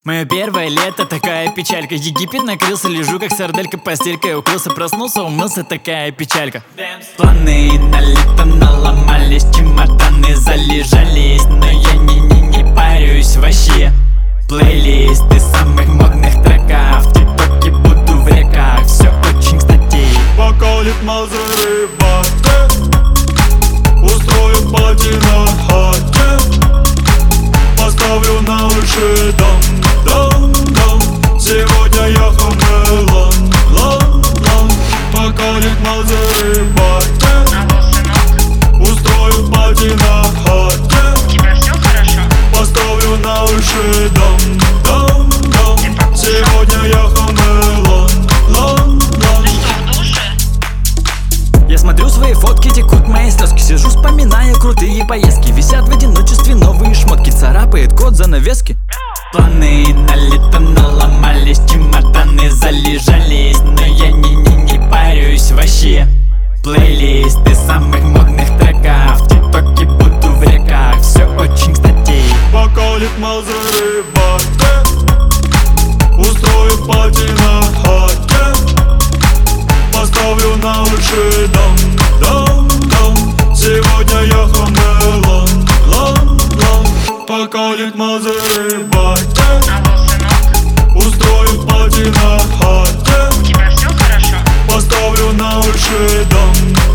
Мое первое лето, такая печалька. Египет накрылся, лежу как сарделька, постелькой укрылся, проснулся, умылся, такая печалька. Планы на лето наломались, чемоданы залежались, но я не парюсь вообще. Плейлисты самых модных треков, в тиктоке буду в реках, все очень кстати. Пока лет мазы рыбаки, устрою пати на хате, поставлю на уши дом. Сегодня я хамелон, лон. Пока лет мазы рыбаки, устрою пати на хате, у тебя все хорошо? поставлю на уши дом. Сегодня я хамелон, лон. Ты что, в душе? Я смотрю свои фотки, текут мои слезки, сижу, вспоминая крутые поездки. Висят в одиночестве новые шмотки, царапает код занавески. Планы на лето наломались, чемоданы залежались, но я не парюсь вообще. Плейлисты самых модных треков, в тиктоке буду в реках, все очень кстати. Пока лет мазы рыбаки, устрою пати на хате, поставлю на уши дом. Сегодня я хамелон, лон. Пока лет мазы рыбаки, устрою пати на хате, у тебя все хорошо? поставлю на уши дом.